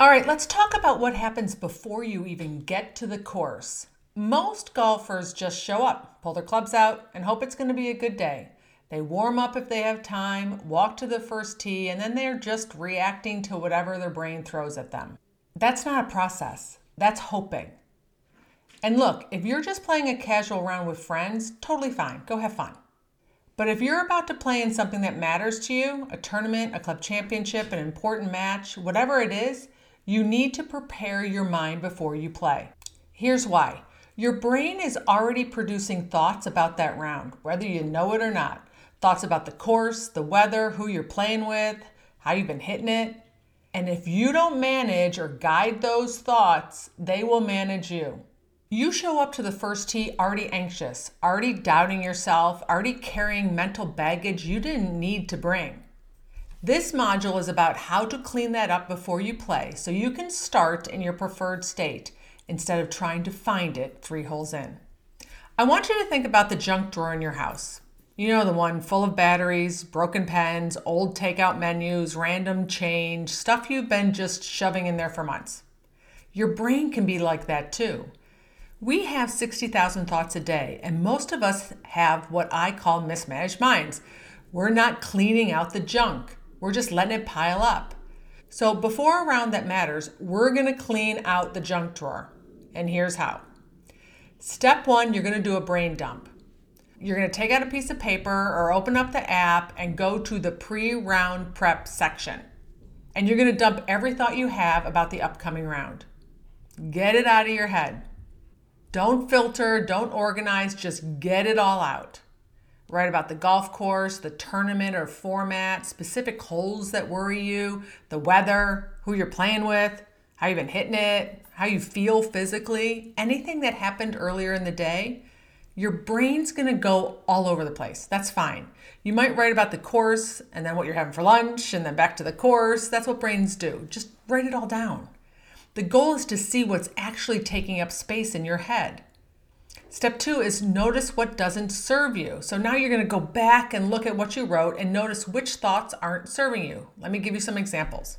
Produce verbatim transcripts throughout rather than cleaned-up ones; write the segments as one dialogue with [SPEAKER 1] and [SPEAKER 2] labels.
[SPEAKER 1] All right, let's talk about what happens before you even get to the course. Most golfers just show up, pull their clubs out, and hope it's going to be a good day. They warm up if they have time, walk to the first tee, and then they're just reacting to whatever their brain throws at them. That's not a process. That's hoping. And look, if you're just playing a casual round with friends, totally fine. Go have fun. But if you're about to play in something that matters to you, a tournament, a club championship, an important match, whatever it is, you need to prepare your mind before you play. Here's why. Your brain is already producing thoughts about that round, whether you know it or not. Thoughts about the course, the weather, who you're playing with, how you've been hitting it. And if you don't manage or guide those thoughts, they will manage you. You show up to the first tee already anxious, already doubting yourself, already carrying mental baggage you didn't need to bring. This module is about how to clean that up before you play so you can start in your preferred state instead of trying to find it three holes in. I want you to think about the junk drawer in your house. You know, the one full of batteries, broken pens, old takeout menus, random change, stuff you've been just shoving in there for months. Your brain can be like that too. We have sixty thousand thoughts a day, and most of us have what I call mismanaged minds. We're not cleaning out the junk. We're just letting it pile up. So before a round that matters, we're going to clean out the junk drawer. And here's how. Step one, you're going to do a brain dump. You're going to take out a piece of paper or open up the app and go to the pre-round prep section. And you're going to dump every thought you have about the upcoming round. Get it out of your head. Don't filter, don't organize, just get it all out. Write about the golf course, the tournament or format, specific holes that worry you, the weather, who you're playing with, how you've been hitting it, how you feel physically, anything that happened earlier in the day. Your brain's going to go all over the place. That's fine. You might write about the course and then what you're having for lunch and then back to the course. That's what brains do. Just write it all down. The goal is to see what's actually taking up space in your head. Step two is notice what doesn't serve you. So now you're going to go back and look at what you wrote and notice which thoughts aren't serving you. Let me give you some examples.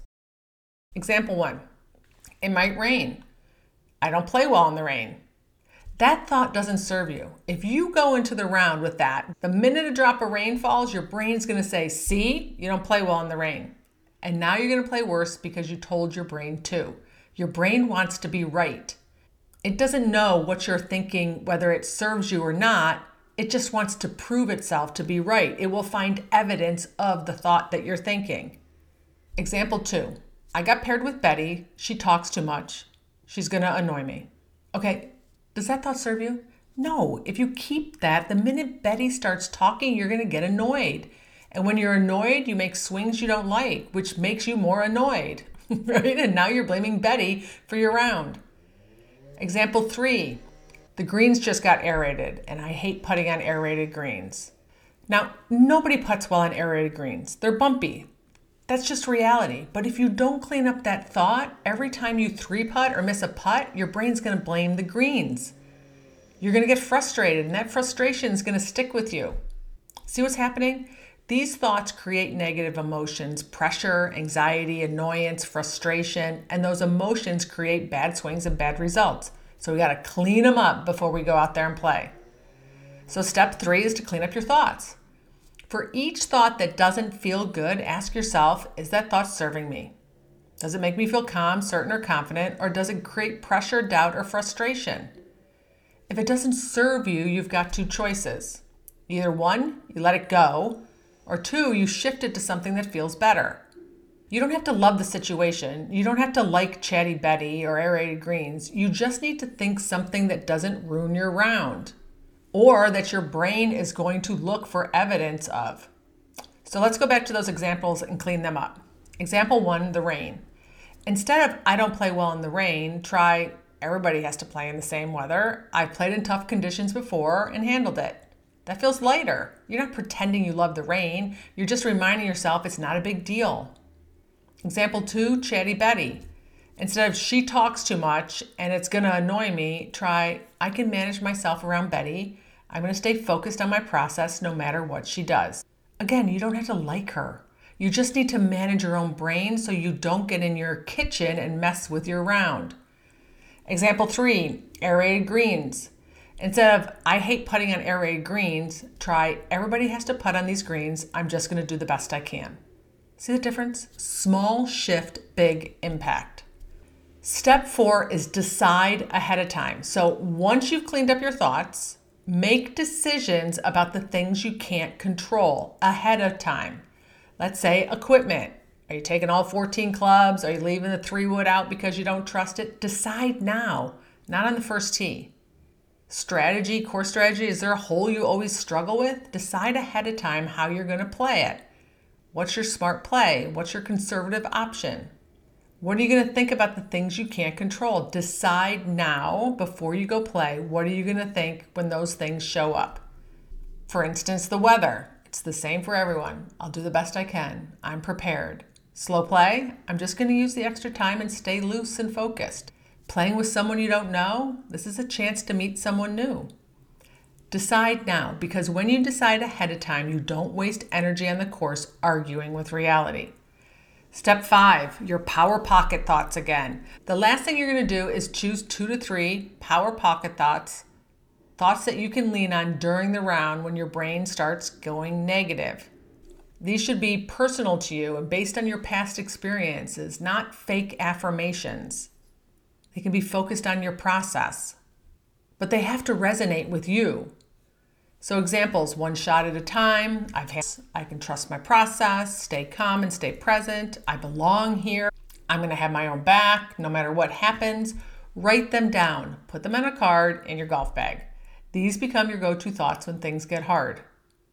[SPEAKER 1] Example one, it might rain. I don't play well in the rain. That thought doesn't serve you. If you go into the round with that, the minute a drop of rain falls, your brain's going to say, see, you don't play well in the rain. And now you're going to play worse because you told your brain to. Your brain wants to be right. It doesn't know what you're thinking, whether it serves you or not. It just wants to prove itself to be right. It will find evidence of the thought that you're thinking. Example two, I got paired with Betty. She talks too much. She's going to annoy me. Okay, does that thought serve you? No. If you keep that, the minute Betty starts talking, you're going to get annoyed. And when you're annoyed, you make swings you don't like, which makes you more annoyed, right? And now you're blaming Betty for your round. Example three, the greens just got aerated, and I hate putting on aerated greens. Now, nobody putts well on aerated greens. They're bumpy. That's just reality. But if you don't clean up that thought, every time you three putt or miss a putt, your brain's going to blame the greens. You're going to get frustrated, and that frustration is going to stick with you. See what's happening? These thoughts create negative emotions, pressure, anxiety, annoyance, frustration, and those emotions create bad swings and bad results. So we got to clean them up before we go out there and play. So step three is to clean up your thoughts. For each thought that doesn't feel good, ask yourself, is that thought serving me? Does it make me feel calm, certain, or confident, or does it create pressure, doubt, or frustration? If it doesn't serve you, you've got two choices. Either one, you let it go, or two, you shift it to something that feels better. You don't have to love the situation. You don't have to like Chatty Betty or aerated greens. You just need to think something that doesn't ruin your round or that your brain is going to look for evidence of. So let's go back to those examples and clean them up. Example one, the rain. Instead of I don't play well in the rain, try everybody has to play in the same weather. I've played in tough conditions before and handled it. That feels lighter. You're not pretending you love the rain. You're just reminding yourself it's not a big deal. Example two, Chatty Betty. Instead of she talks too much and it's going to annoy me, try I can manage myself around Betty. I'm going to stay focused on my process no matter what she does. Again, you don't have to like her. You just need to manage your own brain so you don't get in your kitchen and mess with your round. Example three, aerated greens. Instead of, I hate putting on aerated greens, try, everybody has to putt on these greens. I'm just going to do the best I can. See the difference? Small shift, big impact. Step four is decide ahead of time. So once you've cleaned up your thoughts, make decisions about the things you can't control ahead of time. Let's say equipment. Are you taking all fourteen clubs? Are you leaving the three wood out because you don't trust it? Decide now, not on the first tee. Strategy, course strategy, is there a hole you always struggle with? Decide ahead of time how you're going to play it. What's your smart play? What's your conservative option? What are you going to think about the things you can't control? Decide now before you go play. What are you going to think when those things show up? For instance, the weather. It's the same for everyone. I'll do the best I can. I'm prepared. Slow play. I'm just going to use the extra time and stay loose and focused. Playing with someone you don't know. This is a chance to meet someone new. Decide now, because when you decide ahead of time, you don't waste energy on the course arguing with reality. Step five, your power pocket thoughts again. The last thing you're going to do is choose two to three power pocket thoughts, thoughts that you can lean on during the round when your brain starts going negative. These should be personal to you and based on your past experiences, not fake affirmations. They can be focused on your process, but they have to resonate with you. So examples, one shot at a time, I've had, I can trust my process, stay calm and stay present, I belong here, I'm going to have my own back no matter what happens. Write them down, put them on a card in your golf bag. These become your go-to thoughts when things get hard.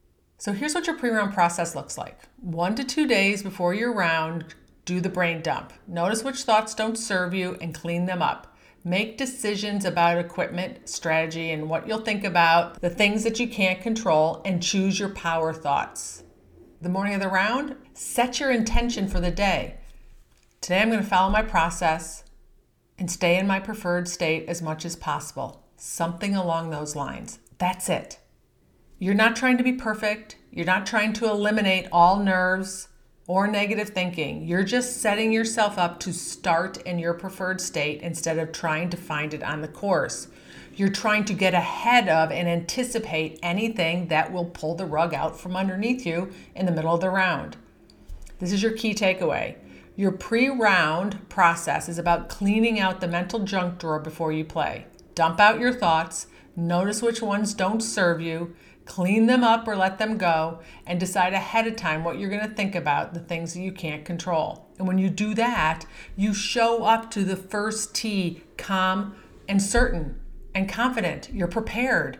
[SPEAKER 1] So here's what your pre-round process looks like. One to two days before your round, do the brain dump. Notice which thoughts don't serve you and clean them up. Make decisions about equipment, strategy, and what you'll think about, the things that you can't control, and choose your power thoughts. The morning of the round, set your intention for the day. Today I'm going to follow my process and stay in my preferred state as much as possible. Something along those lines. That's it. You're not trying to be perfect. You're not trying to eliminate all nerves or negative thinking. You're just setting yourself up to start in your preferred state instead of trying to find it on the course. You're trying to get ahead of and anticipate anything that will pull the rug out from underneath you in the middle of the round. This is your key takeaway. Your pre-round process is about cleaning out the mental junk drawer before you play. Dump out your thoughts, notice which ones don't serve you, clean them up or let them go, and decide ahead of time what you're going to think about, the things that you can't control. And when you do that, you show up to the first tee calm and certain and confident. You're prepared.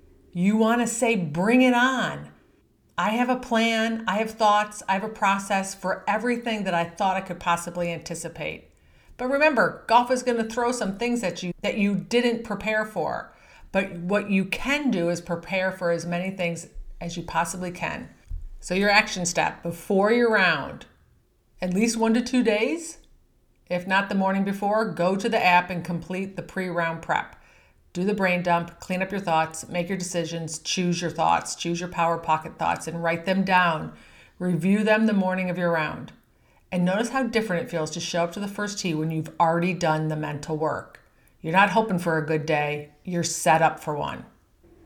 [SPEAKER 1] You want to say, bring it on. I have a plan. I have thoughts. I have a process for everything that I thought I could possibly anticipate. But remember, golf is going to throw some things at you that you didn't prepare for. But what you can do is prepare for as many things as you possibly can. So your action step before your round, at least one to two days, if not the morning before, go to the app and complete the pre-round prep. Do the brain dump, clean up your thoughts, make your decisions, choose your thoughts, choose your power pocket thoughts, and write them down. Review them the morning of your round. And notice how different it feels to show up to the first tee when you've already done the mental work. You're not hoping for a good day. You're set up for one.